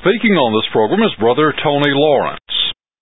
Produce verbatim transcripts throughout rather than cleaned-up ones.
Speaking on this program is Brother Tony Lawrence.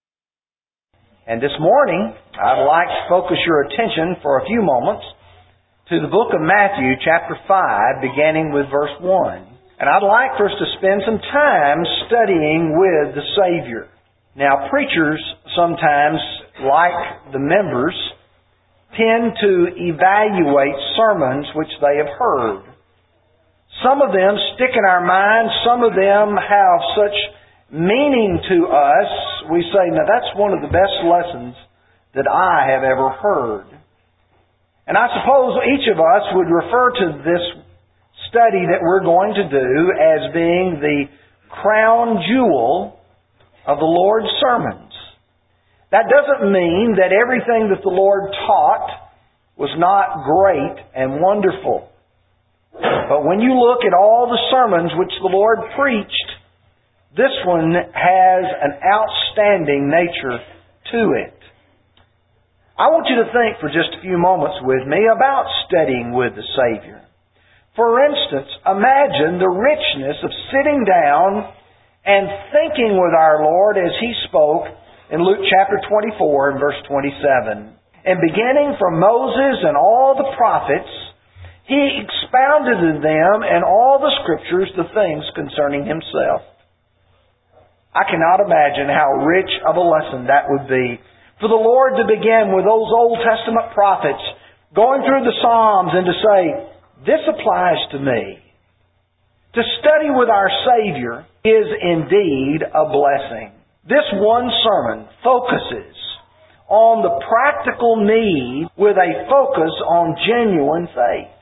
And this morning, I'd like to focus your attention for a few moments to the book of Matthew, chapter five, beginning with verse one. And I'd like for us to spend some time studying with the Savior. Now, preachers sometimes, like the members, tend to evaluate sermons which they have heard. Some of them stick in our minds. Some of them have such meaning to us. We say, now that's one of the best lessons that I have ever heard. And I suppose each of us would refer to this study that we're going to do as being the crown jewel of the Lord's sermons. That doesn't mean that everything that the Lord taught was not great and wonderful. But when you look at all the sermons which the Lord preached, this one has an outstanding nature to it. I want you to think for just a few moments with me about studying with the Savior. For instance, imagine the richness of sitting down and thinking with our Lord as He spoke in Luke chapter twenty-four and verse twenty-seven. And beginning from Moses and all the prophets, He expounded to them in all the Scriptures the things concerning Himself. I cannot imagine how rich of a lesson that would be for the Lord to begin with those Old Testament prophets, going through the Psalms and to say, this applies to me. To study with our Savior is indeed a blessing. This one sermon focuses on the practical need with a focus on genuine faith.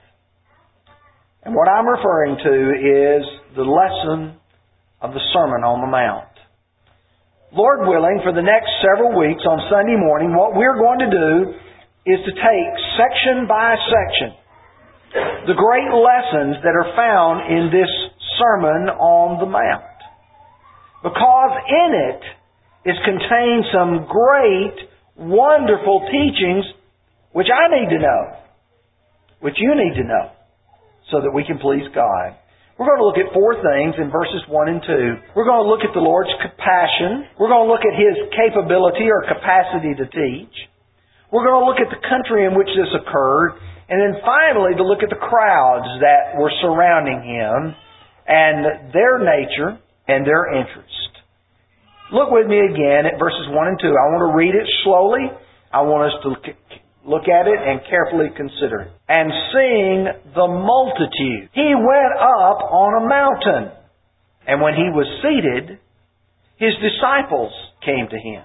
And what I'm referring to is the lesson of the Sermon on the Mount. Lord willing, for the next several weeks on Sunday morning, what we're going to do is to take section by section the great lessons that are found in this Sermon on the Mount. Because in it is contained some great, wonderful teachings which I need to know, which you need to know, so that we can please God. We're going to look at four things in verses one and two. We're going to look at the Lord's compassion. We're going to look at His capability or capacity to teach. We're going to look at the country in which this occurred. And then finally to look at the crowds that were surrounding Him and their nature and their interest. Look with me again at verses one and two. I want to read it slowly. I want us to look at it and carefully consider it. And seeing the multitude, He went up on a mountain. And when He was seated, His disciples came to Him.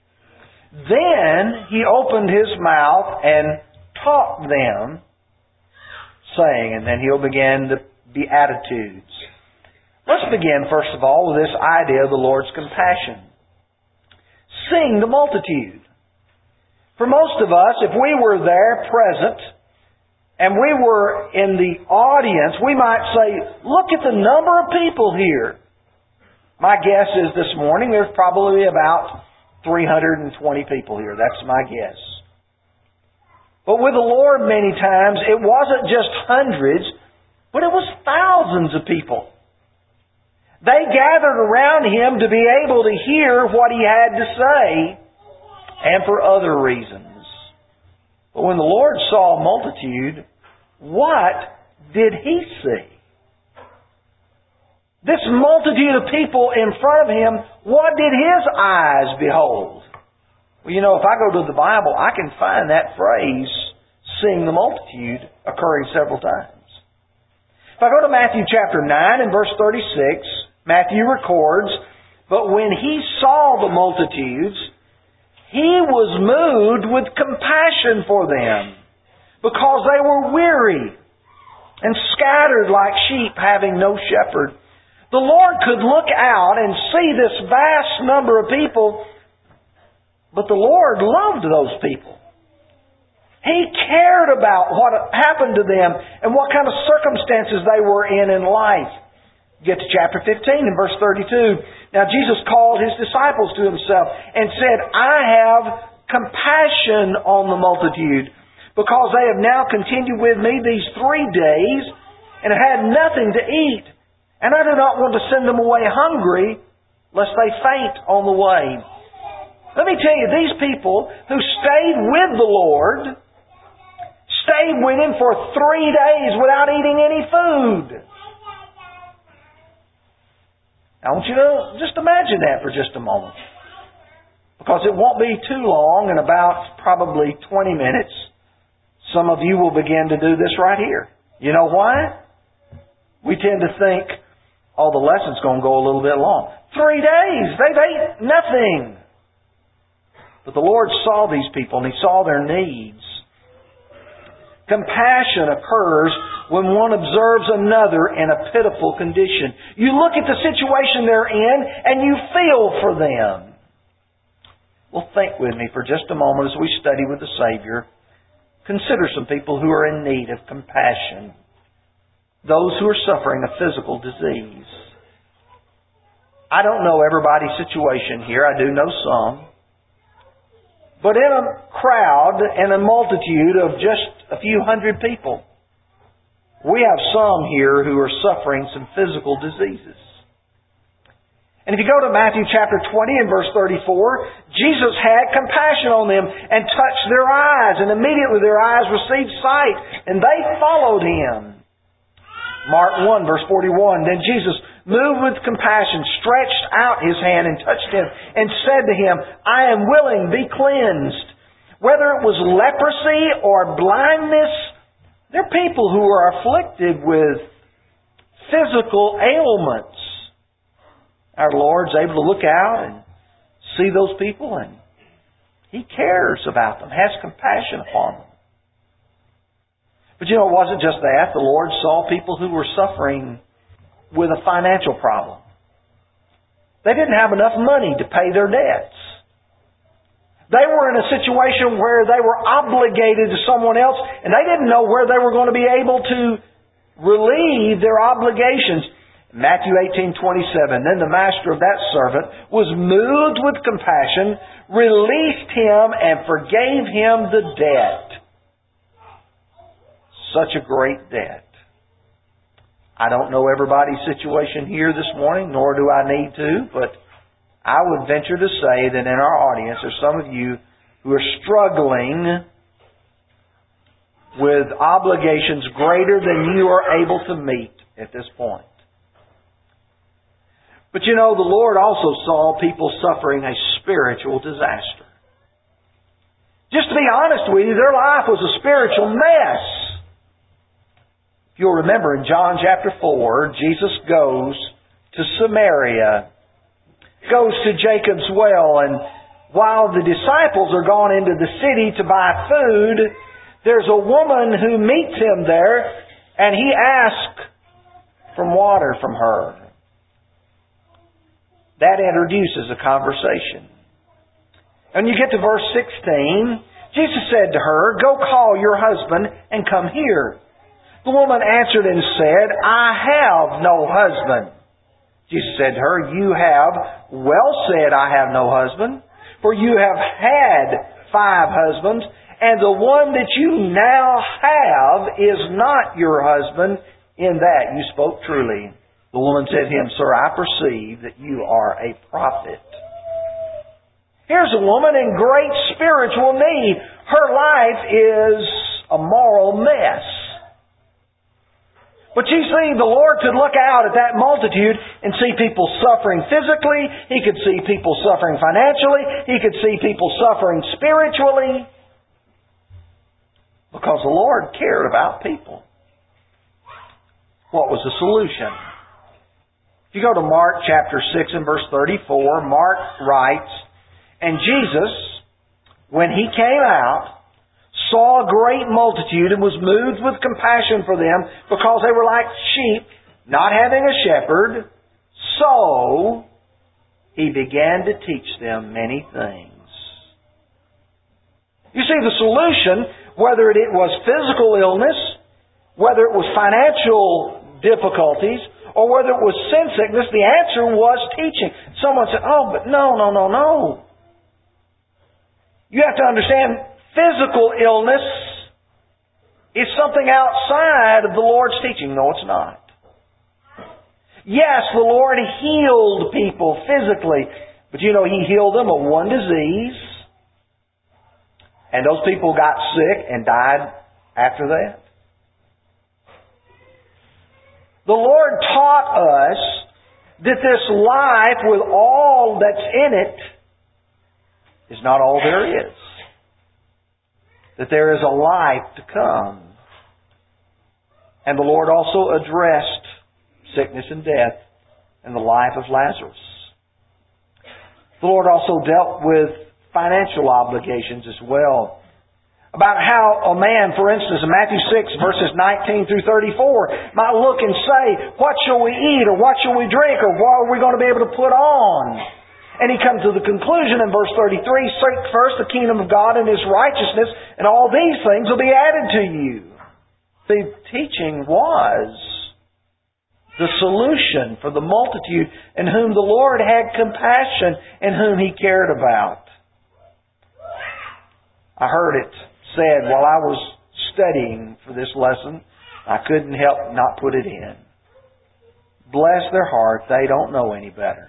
Then He opened His mouth and taught them, saying, and then He'll begin the Beatitudes. Let's begin, first of all, with this idea of the Lord's compassion. Seeing the multitude. For most of us, if we were there present, and we were in the audience, we might say, look at the number of people here. My guess is this morning there's probably about three hundred twenty people here. That's my guess. But with the Lord many times, it wasn't just hundreds, but it was thousands of people. They gathered around Him to be able to hear what He had to say, and for other reasons. But when the Lord saw a multitude, what did He see? This multitude of people in front of Him, what did His eyes behold? Well, you know, if I go to the Bible, I can find that phrase, seeing the multitude, occurring several times. If I go to Matthew chapter nine and verse thirty-six, Matthew records, but when He saw the multitudes, He was moved with compassion for them, because they were weary and scattered like sheep having no shepherd. The Lord could look out and see this vast number of people, but the Lord loved those people. He cared about what happened to them and what kind of circumstances they were in in life. Get to chapter fifteen and verse thirty-two. Now Jesus called His disciples to Himself and said, I have compassion on the multitude, because they have now continued with me these three days and have had nothing to eat. And I do not want to send them away hungry, lest they faint on the way. Let me tell you, these people who stayed with the Lord, stayed with Him for three days without eating any food. I want you to just imagine that for just a moment. Because it won't be too long, in about probably twenty minutes, some of you will begin to do this right here. You know why? We tend to think, oh, the lesson's going to go a little bit long. Three days! They've ate nothing! But the Lord saw these people and He saw their needs. Compassion occurs when one observes another in a pitiful condition. You look at the situation they're in and you feel for them. Well, think with me for just a moment as we study with the Savior. Consider some people who are in need of compassion. Those who are suffering a physical disease. I don't know everybody's situation here. I do know some. But in a crowd and a multitude of just a few hundred people, we have some here who are suffering some physical diseases. And if you go to Matthew chapter twenty and verse thirty-four, Jesus had compassion on them and touched their eyes, and immediately their eyes received sight, and they followed Him. Mark one verse forty-one, then Jesus, moved with compassion, stretched out His hand and touched him and said to him, I am willing, be cleansed. Whether it was leprosy or blindness, there are people who are afflicted with physical ailments. Our Lord's able to look out and see those people, and He cares about them, has compassion upon them. But you know, it wasn't just that. The Lord saw people who were suffering with a financial problem. They didn't have enough money to pay their debts. They were in a situation where they were obligated to someone else, and they didn't know where they were going to be able to relieve their obligations. Matthew eighteen twenty-seven, then the master of that servant was moved with compassion, released him, and forgave him the debt. Such a great debt. I don't know everybody's situation here this morning, nor do I need to, but I would venture to say that in our audience there's some of you who are struggling with obligations greater than you are able to meet at this point. But you know, the Lord also saw people suffering a spiritual disaster. Just to be honest with you, their life was a spiritual mess. If you'll remember in John chapter four, Jesus goes to Samaria, goes to Jacob's well, and while the disciples are gone into the city to buy food, there's a woman who meets Him there, and He asks for water from her. That introduces a conversation. And you get to verse sixteen, Jesus said to her, go call your husband and come here. The woman answered and said, I have no husband. Jesus said to her, you have well said, I have no husband, for you have had five husbands, and the one that you now have is not your husband. In that you spoke truly. The woman said to him, Sir, I perceive that you are a prophet. Here's a woman in great spiritual need. Her life is a moral mess. But you see, the Lord could look out at that multitude and see people suffering physically. He could see people suffering financially. He could see people suffering spiritually. Because the Lord cared about people. What was the solution? If you go to Mark chapter six and verse thirty-four, Mark writes, and Jesus, when He came out, saw a great multitude and was moved with compassion for them because they were like sheep, not having a shepherd. So He began to teach them many things. You see, the solution, whether it was physical illness, whether it was financial difficulties, or whether it was sin sickness, the answer was teaching. Someone said, oh, but no, no, no, no. You have to understand, physical illness is something outside of the Lord's teaching. No, it's not. Yes, the Lord healed people physically, but you know, He healed them of one disease, and those people got sick and died after that. The Lord taught us that this life with all that's in it is not all there is. That there is a life to come. And the Lord also addressed sickness and death in the life of Lazarus. The Lord also dealt with financial obligations as well. About how a man, for instance, in Matthew six, verses nineteen through thirty-four, might look and say, what shall we eat, or what shall we drink, or what are we going to be able to put on? And he comes to the conclusion in verse thirty-three, seek first the kingdom of God and His righteousness, and all these things will be added to you. The teaching was the solution for the multitude in whom the Lord had compassion and whom He cared about. I heard it said while I was studying for this lesson, I couldn't help not put it in. Bless their heart, they don't know any better.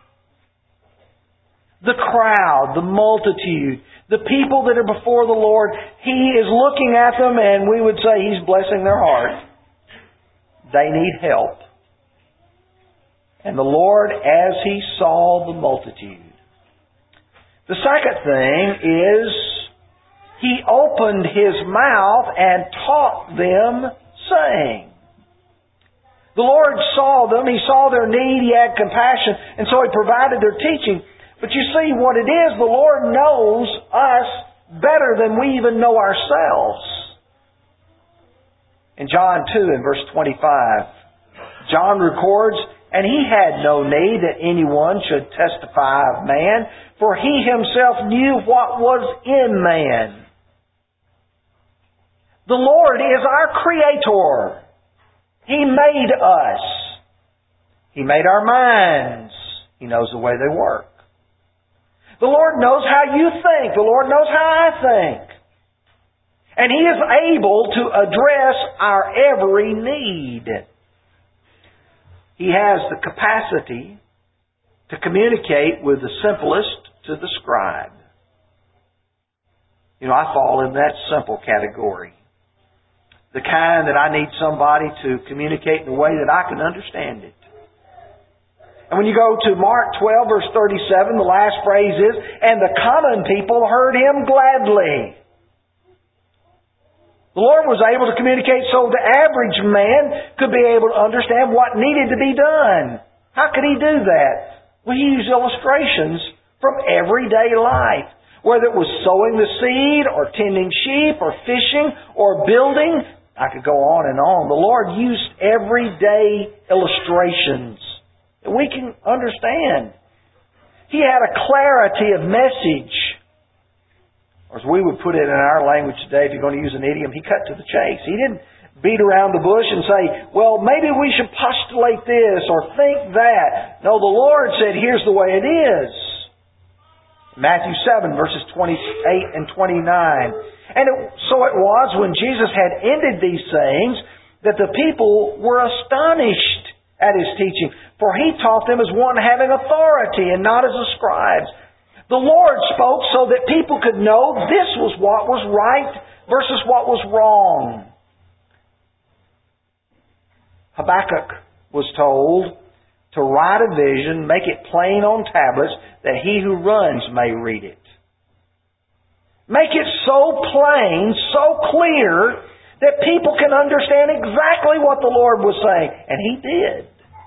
The crowd, the multitude, the people that are before the Lord, He is looking at them and we would say He's blessing their heart. They need help. And the Lord, as He saw the multitude. The second thing is He opened His mouth and taught them, saying. The Lord saw them, He saw their need, He had compassion, and so He provided their teaching. But you see what it is, the Lord knows us better than we even know ourselves. In John two, in verse twenty-five, John records, and He had no need that anyone should testify of man, for He Himself knew what was in man. The Lord is our Creator. He made us. He made our minds. He knows the way they work. The Lord knows how you think. The Lord knows how I think. And He is able to address our every need. He has the capacity to communicate with the simplest to the scribe. You know, I fall in that simple category. The kind that I need somebody to communicate in a way that I can understand it. And when you go to Mark twelve, verse thirty-seven, the last phrase is, and the common people heard Him gladly. The Lord was able to communicate so the average man could be able to understand what needed to be done. How could He do that? Well, He used illustrations from everyday life. Whether it was sowing the seed, or tending sheep, or fishing, or building, I could go on and on. The Lord used everyday illustrations that we can understand. He had a clarity of message. Or as we would put it in our language today, if you're going to use an idiom, He cut to the chase. He didn't beat around the bush and say, well, maybe we should postulate this or think that. No, the Lord said, here's the way it is. Matthew seven, verses twenty-eight and twenty-nine. And it, so it was when Jesus had ended these sayings that the people were astonished at His teaching. For He taught them as one having authority and not as the scribes. The Lord spoke so that people could know this was what was right versus what was wrong. Habakkuk was told to write a vision, make it plain on tablets, that he who runs may read it. Make it so plain, so clear, that people can understand exactly what the Lord was saying. And He did.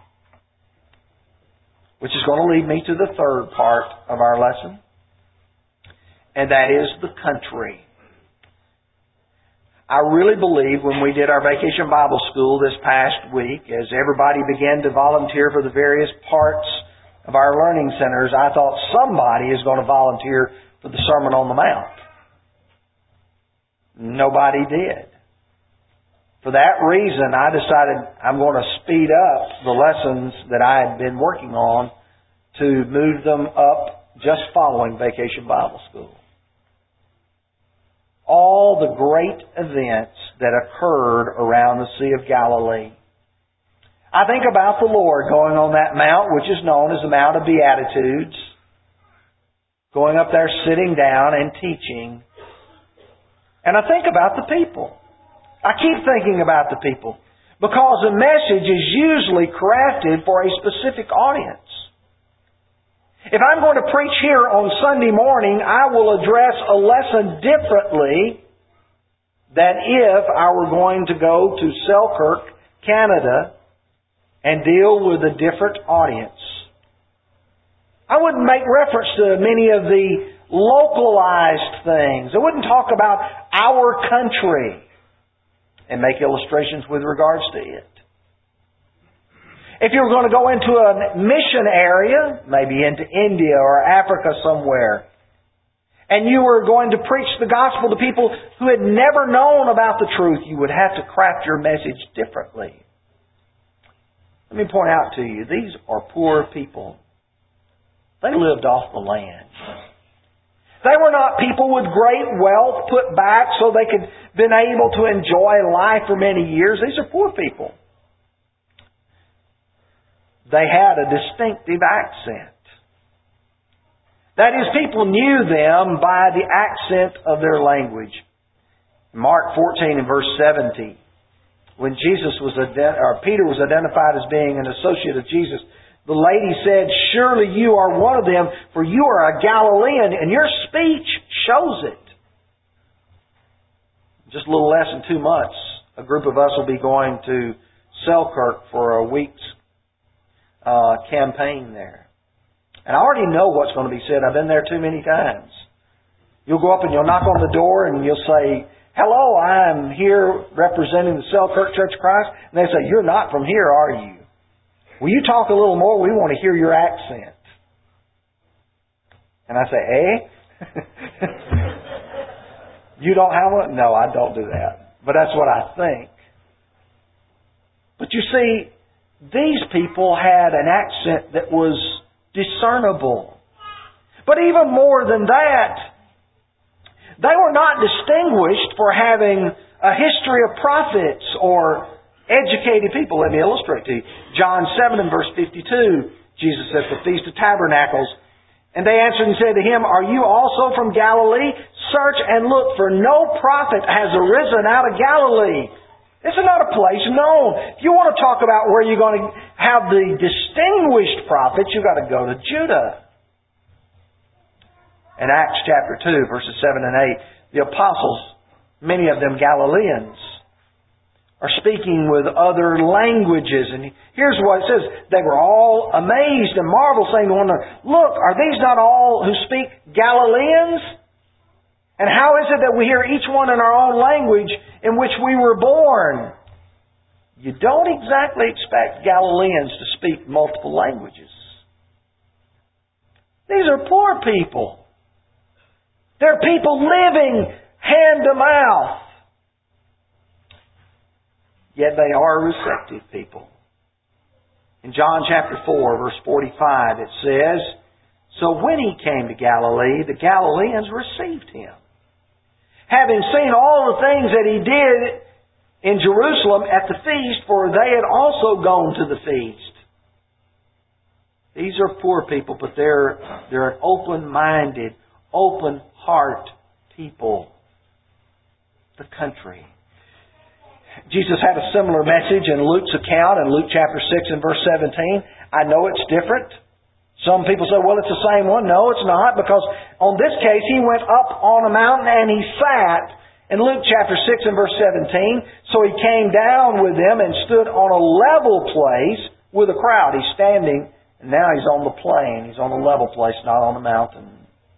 Which is going to lead me to the third part of our lesson. And that is the country. I really believe when we did our Vacation Bible School this past week, as everybody began to volunteer for the various parts of our learning centers, I thought somebody is going to volunteer for the Sermon on the Mount. Nobody did. For that reason, I decided I'm going to speed up the lessons that I had been working on to move them up just following Vacation Bible School. All the great events that occurred around the Sea of Galilee. I think about the Lord going on that mount, which is known as the Mount of Beatitudes, going up there, sitting down and teaching. And I think about the people. I keep thinking about the people, because the message is usually crafted for a specific audience. If I'm going to preach here on Sunday morning, I will address a lesson differently than if I were going to go to Selkirk, Canada, and deal with a different audience. I wouldn't make reference to many of the localized things. I wouldn't talk about our country and make illustrations with regards to it. If you were going to go into a mission area, maybe into India or Africa somewhere, and you were going to preach the gospel to people who had never known about the truth, you would have to craft your message differently. Let me point out to you, these are poor people. They lived off the land. They were not people with great wealth put back so they could been able to enjoy life for many years. These are poor people. They had a distinctive accent. That is, people knew them by the accent of their language. Mark fourteen and verse seventy. When Jesus was, or Peter was identified as being an associate of Jesus, the lady said, "Surely you are one of them, for you are a Galilean, and your speech shows it." Just a little less than two months, a group of us will be going to Selkirk for a week's uh, campaign there. And I already know what's going to be said. I've been there too many times. You'll go up and you'll knock on the door and you'll say, "Hello, I'm here representing the Selkirk Church of Christ." And they say, "You're not from here, are you? Will you talk a little more? We want to hear your accent." And I say, "Eh? You don't have one?" No, I don't do that. But that's what I think. But you see, these people had an accent that was discernible. But even more than that, they were not distinguished for having a history of prophets or educated people. Let me illustrate to you. John seven and verse fifty-two, Jesus says, "The Feast of Tabernacles. And they answered and said to him, 'Are you also from Galilee? Search and look, for no prophet has arisen out of Galilee.'" This is not a place known. If you want to talk about where you're going to have the distinguished prophets, you've got to go to Judah. In Acts chapter two, verses seven and eight, the apostles, many of them Galileans, are speaking with other languages. And here's what it says. They were all amazed and marveled, saying to one another, "Look, are these not all who speak Galileans? And how is it that we hear each one in our own language in which we were born?" You don't exactly expect Galileans to speak multiple languages. These are poor people. They're people living hand to mouth. Yet they are receptive people. In John chapter four, verse forty-five, it says, "So when he came to Galilee, the Galileans received him, having seen all the things that he did in Jerusalem at the feast, for they had also gone to the feast." These are poor people, but they're, they're an open-minded, open-heart people. The country. Jesus had a similar message in Luke's account in Luke chapter six and verse seventeen. I know it's different. Some people say, "Well, it's the same one." No, it's not, because on this case, he went up on a mountain and he sat in Luke chapter six and verse seventeen. So he came down with them and stood on a level place with a crowd. He's standing, and now he's on the plain. He's on a level place, not on the mountain.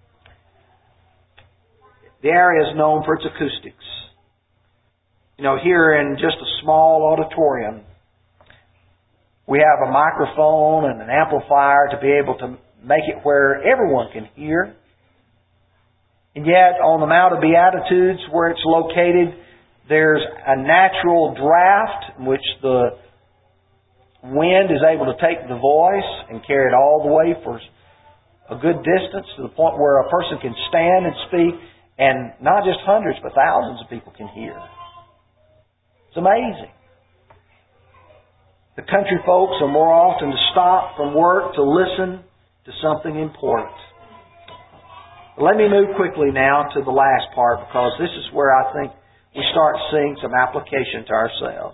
The area is known for its acoustics. You know, here in just a small auditorium, we have a microphone and an amplifier to be able to make it where everyone can hear. And yet, on the Mount of Beatitudes, where it's located, there's a natural draft in which the wind is able to take the voice and carry it all the way for a good distance to the point where a person can stand and speak, and not just hundreds, but thousands of people can hear. It's amazing. The country folks are more often to stop from work to listen to something important. Let me move quickly now to the last part, because this is where I think we start seeing some application to ourselves.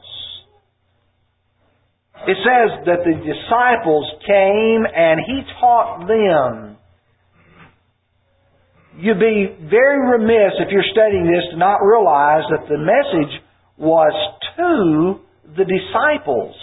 It says that the disciples came and He taught them. You'd be very remiss if you're studying this to not realize that the message was to the disciples.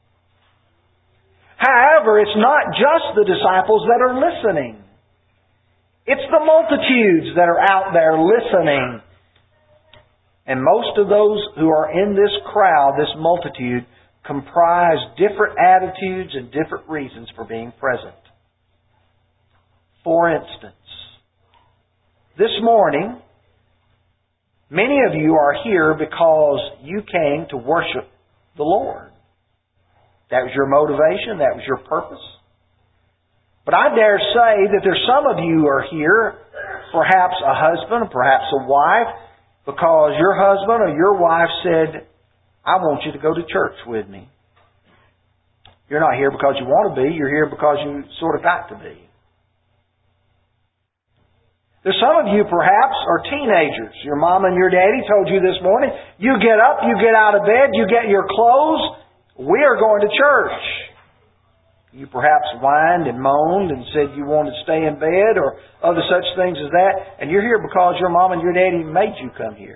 However, it's not just the disciples that are listening. It's the multitudes that are out there listening. And most of those who are in this crowd, this multitude, comprise different attitudes and different reasons for being present. For instance, this morning, many of you are here because you came to worship the Lord. That was your motivation. That was your purpose. But I dare say that there's some of you are here, perhaps a husband, perhaps a wife, because your husband or your wife said, I want you to go to church with me. You're not here because you want to be. You're here because you sort of got to be. There's some of you perhaps are teenagers. Your mom and your daddy told you this morning, you get up, you get out of bed, you get your clothes, we are going to church. You perhaps whined and moaned and said you wanted to stay in bed or other such things as that. And you're here because your mom and your daddy made you come here.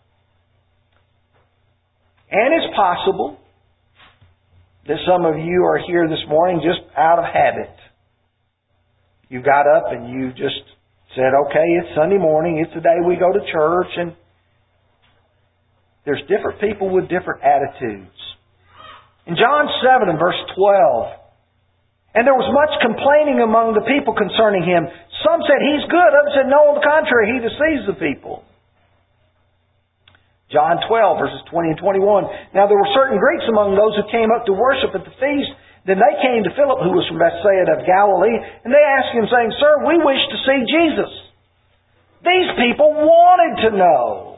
And it's possible that some of you are here this morning just out of habit. You got up and you just said, okay, it's Sunday morning. It's the day we go to church. And there's different people with different attitudes. In John seven and verse twelve, and there was much complaining among the people concerning Him. Some said, He's good. Others said, no, on the contrary, He deceives the people. John twelve, verses twenty and twenty-one. Now there were certain Greeks among those who came up to worship at the feast. Then they came to Philip, who was from Bethsaida of Galilee, and they asked Him, saying, Sir, we wish to see Jesus. These people wanted to know.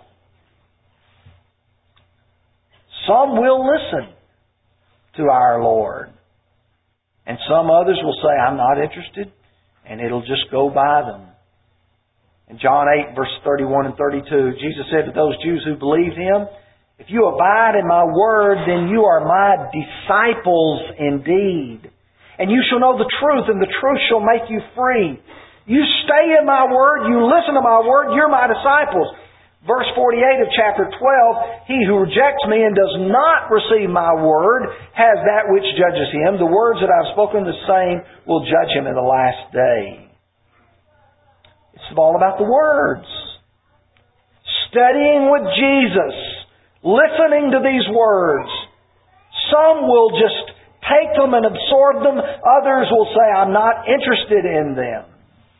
Some will listen to our Lord. And some others will say, I'm not interested, and it'll just go by them. In John eight, verse thirty-one and thirty-two, Jesus said to those Jews who believed Him, if you abide in my word, then you are my disciples indeed. And you shall know the truth, and the truth shall make you free. You stay in my word, you listen to my word, you're my disciples. Verse forty-eight of chapter twelve, he who rejects me and does not receive my word has that which judges him. The words that I've spoken, the same will judge him in the last day. It's all about the words. Studying with Jesus. Listening to these words. Some will just take them and absorb them. Others will say, I'm not interested in them.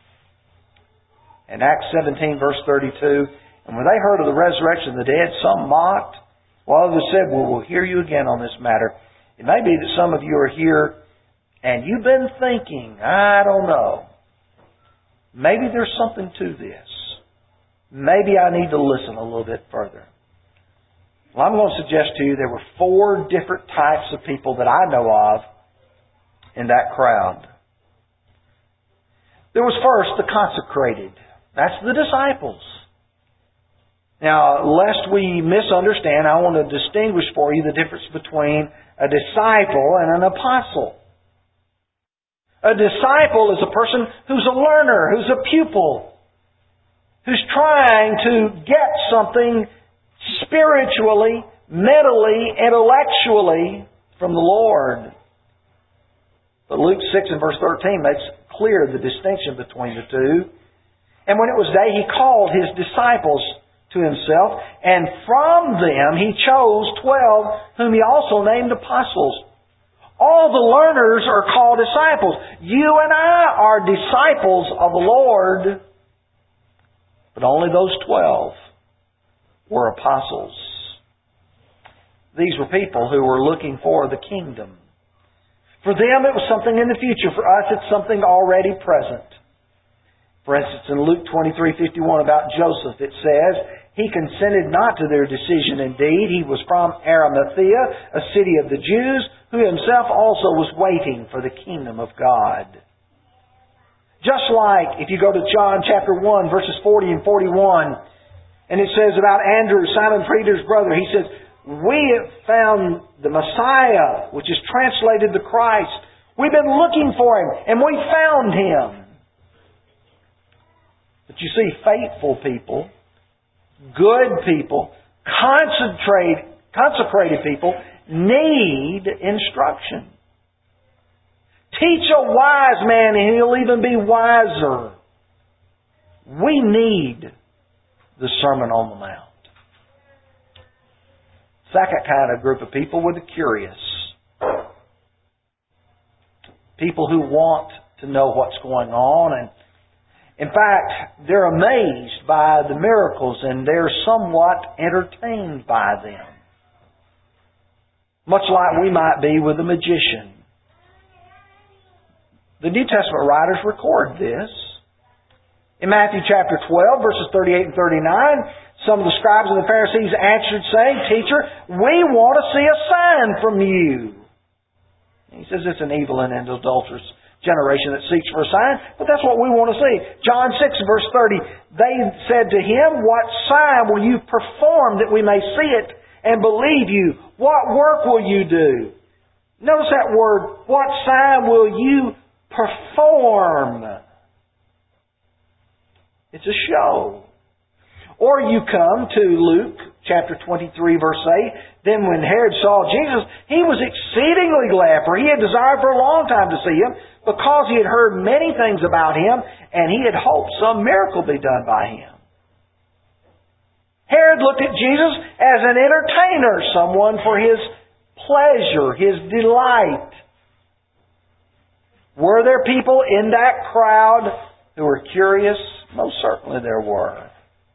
In Acts seventeen, verse thirty-two, and when they heard of the resurrection of the dead, some mocked, while others said, well, we'll hear you again on this matter. It may be that some of you are here and you've been thinking, I don't know. Maybe there's something to this. Maybe I need to listen a little bit further. Well, I'm going to suggest to you there were four different types of people that I know of in that crowd. There was first the consecrated. That's the disciples. Now, lest we misunderstand, I want to distinguish for you the difference between a disciple and an apostle. A disciple is a person who's a learner, who's a pupil, who's trying to get something spiritually, mentally, intellectually from the Lord. But Luke six and verse thirteen makes clear the distinction between the two. And when it was day, He called His disciples to Himself, and from them He chose twelve, whom He also named apostles. All the learners are called disciples. You and I are disciples of the Lord, but only those twelve were apostles. These were people who were looking for the kingdom. For them it was something in the future. For us it's something already present. For instance, in Luke twenty-three fifty-one about Joseph, it says, He consented not to their decision indeed. He was from Arimathea, a city of the Jews, who himself also was waiting for the kingdom of God. Just like if you go to John chapter one, verses forty and forty-one, and it says about Andrew, Simon Peter's brother, he says, we have found the Messiah, which is translated the Christ. We've been looking for Him, and we found Him. But you see, faithful people, good people, concentrate, consecrated people need instruction. Teach a wise man and he'll even be wiser. We need the Sermon on the Mount. Second kind of group of people were the curious. People who want to know what's going on, and in fact, they're amazed by the miracles and they're somewhat entertained by them. Much like we might be with a magician. The New Testament writers record this. In Matthew chapter twelve, verses thirty-eight and thirty-nine, some of the scribes and the Pharisees answered, saying, Teacher, we want to see a sign from you. He says it's an evil and adulterous generation that seeks for a sign, but that's what we want to see. John six, verse thirty, they said to Him, what sign will you perform that we may see it and believe you? What work will you do? Notice that word, what sign will you perform? It's a show. Or you come to Luke chapter twenty-three, verse eight. Then when Herod saw Jesus, he was exceedingly glad, for he had desired for a long time to see Him, because he had heard many things about Him, and he had hoped some miracle be done by Him. Herod looked at Jesus as an entertainer, someone for his pleasure, his delight. Were there people in that crowd who were curious? Most certainly there were.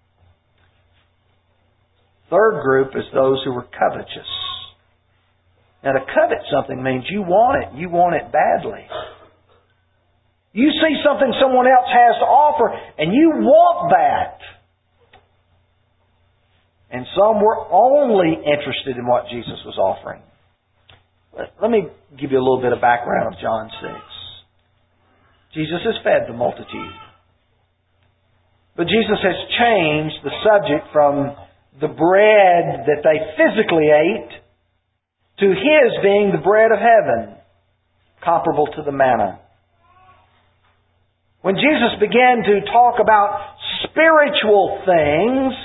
Third group is those who were covetous. Now to covet something means you want it. You want it badly. You see something someone else has to offer and you want that. And some were only interested in what Jesus was offering. Let me give you a little bit of background of John six. Jesus has fed the multitude. But Jesus has changed the subject from the bread that they physically ate to His being the bread of heaven, comparable to the manna. When Jesus began to talk about spiritual things,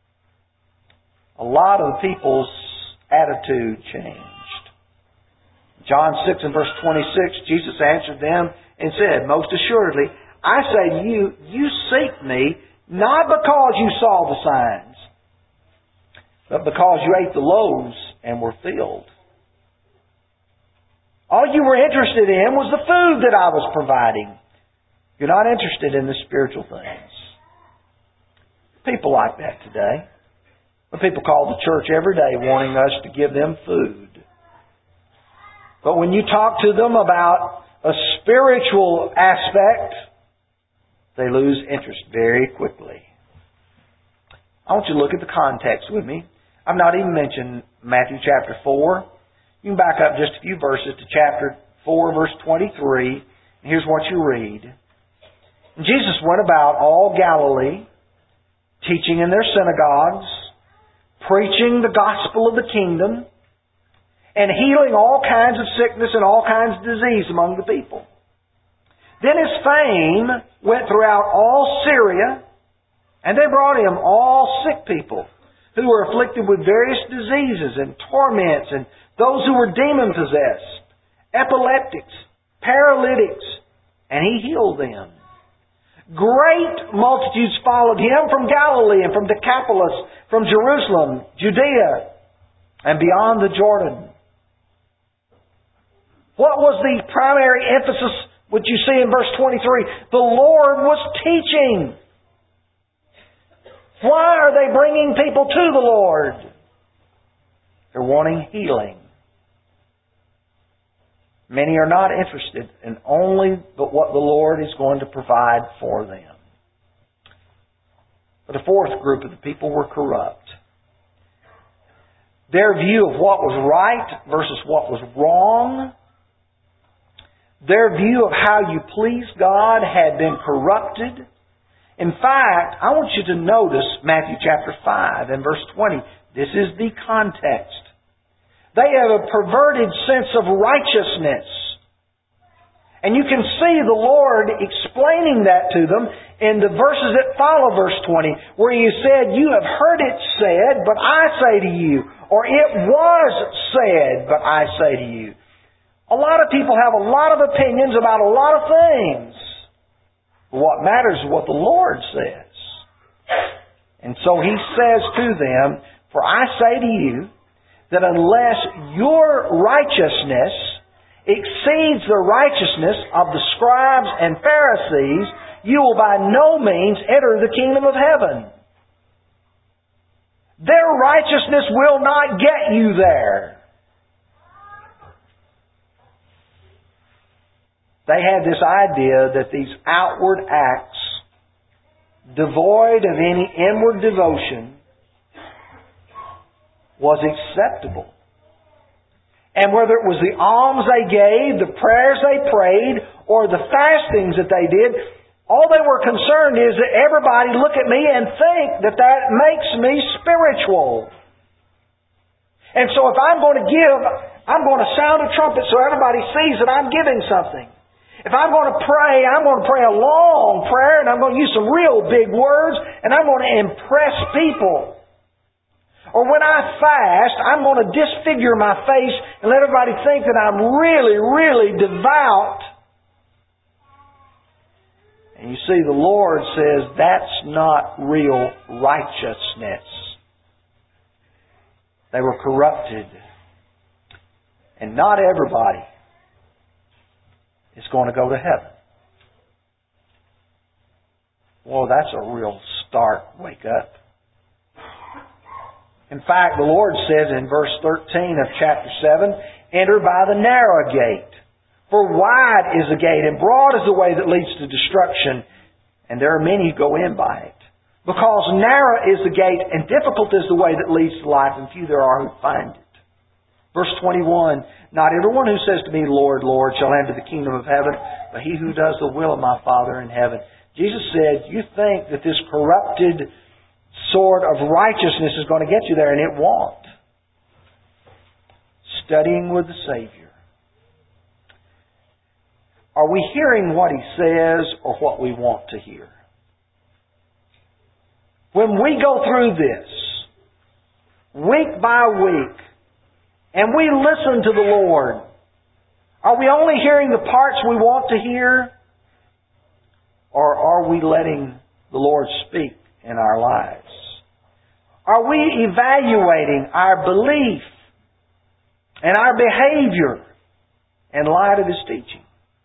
a lot of the people's attitude changed. John six and verse twenty-six, Jesus answered them and said, Most assuredly, I say to you, you seek me not because you saw the signs, but because you ate the loaves and were filled. All you were interested in was the food that I was providing. You're not interested in the spiritual things. People like that today. But people call the church every day wanting us to give them food. But when you talk to them about a spiritual aspect, they lose interest very quickly. I want you to look at the context with me. I've not even mentioned Matthew chapter four. You can back up just a few verses to chapter four, verse twenty-three. And here's what you read. Jesus went about all Galilee, teaching in their synagogues, preaching the gospel of the kingdom, and healing all kinds of sickness and all kinds of disease among the people. Then His fame went throughout all Syria, and they brought Him all sick people who were afflicted with various diseases and torments, and those who were demon-possessed, epileptics, paralytics, and He healed them. Great multitudes followed Him from Galilee and from Decapolis, from Jerusalem, Judea, and beyond the Jordan. What was the primary emphasis, which you see in verse twenty-three? The Lord was teaching. Why are they bringing people to the Lord? They're wanting healing. Many are not interested in only but what the Lord is going to provide for them. But a fourth group of the people were corrupt. Their view of what was right versus what was wrong. Their view of how you please God had been corrupted. In fact, I want you to notice Matthew chapter five and verse twenty. This is the context. They have a perverted sense of righteousness. And you can see the Lord explaining that to them in the verses that follow verse twenty, where He said, "You have heard it said, but I say to you," or "It was said, but I say to you." A lot of people have a lot of opinions about a lot of things. But what matters is what the Lord says. And so He says to them, "For I say to you that unless your righteousness exceeds the righteousness of the scribes and Pharisees, you will by no means enter the kingdom of heaven." Their righteousness will not get you there. They had this idea that these outward acts, devoid of any inward devotion, was acceptable. And whether it was the alms they gave, the prayers they prayed, or the fastings that they did, all they were concerned is that everybody look at me and think that that makes me spiritual. And so if I'm going to give, I'm going to sound a trumpet so everybody sees that I'm giving something. If I'm going to pray, I'm going to pray a long prayer, and I'm going to use some real big words, and I'm going to impress people. Or when I fast, I'm going to disfigure my face and let everybody think that I'm really, really devout. And you see, the Lord says that's not real righteousness. They were corrupted. And not everybody is going to go to heaven. Well, that's a real stark wake up. In fact, the Lord says in verse thirteen of chapter seven, "Enter by the narrow gate. For wide is the gate, and broad is the way that leads to destruction, and there are many who go in by it. Because narrow is the gate, and difficult is the way that leads to life, and few there are who find it." Verse twenty-one, "Not everyone who says to me, 'Lord, Lord,' shall enter the kingdom of heaven, but he who does the will of my Father in heaven." Jesus said, you think that this corrupted sort of righteousness is going to get you there, and it won't. Studying with the Savior. Are we hearing what He says or what we want to hear? When we go through this, week by week, and we listen to the Lord, are we only hearing the parts we want to hear? Or are we letting the Lord speak in our lives? Are we evaluating our belief and our behavior in light of His teaching?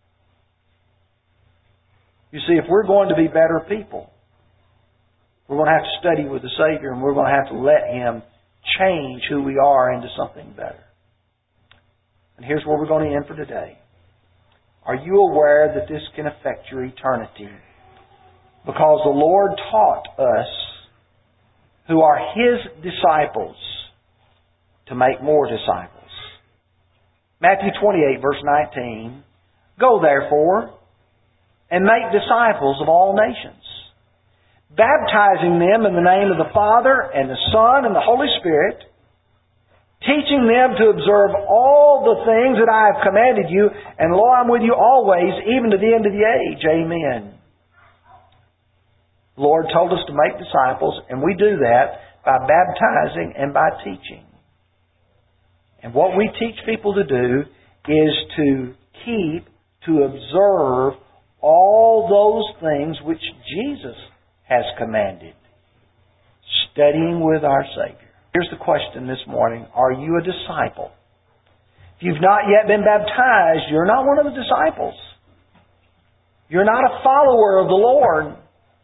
You see, if we're going to be better people, we're going to have to study with the Savior, and we're going to have to let Him change who we are into something better. And here's where we're going to end for today. Are you aware that this can affect your eternity? Because the Lord taught us, who are His disciples, to make more disciples. Matthew twenty-eight, verse nineteen, "Go therefore and make disciples of all nations, baptizing them in the name of the Father and the Son and the Holy Spirit, teaching them to observe all the things that I have commanded you, and lo, I'm with you always, even to the end of the age." Amen. The Lord told us to make disciples, and we do that by baptizing and by teaching. And what we teach people to do is to keep, to observe all those things which Jesus has commanded. Studying with our Savior. Here's the question this morning. Are you a disciple? If you've not yet been baptized, you're not one of the disciples. You're not a follower of the Lord.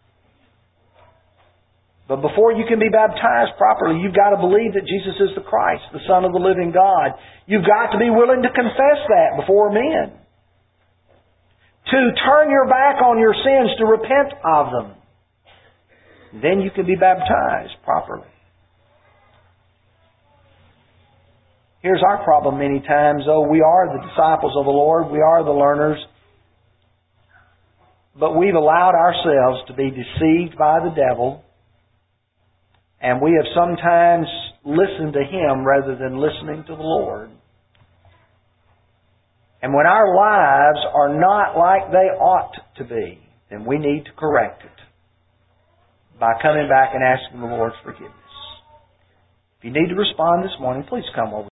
But before you can be baptized properly, you've got to believe that Jesus is the Christ, the Son of the living God. You've got to be willing to confess that before men. To turn your back on your sins, to repent of them. Then you can be baptized properly. Here's our problem many times, though we are the disciples of the Lord, we are the learners, but we've allowed ourselves to be deceived by the devil, and we have sometimes listened to him rather than listening to the Lord. And when our lives are not like they ought to be, then we need to correct it by coming back and asking the Lord's forgiveness. If you need to respond this morning, please come over.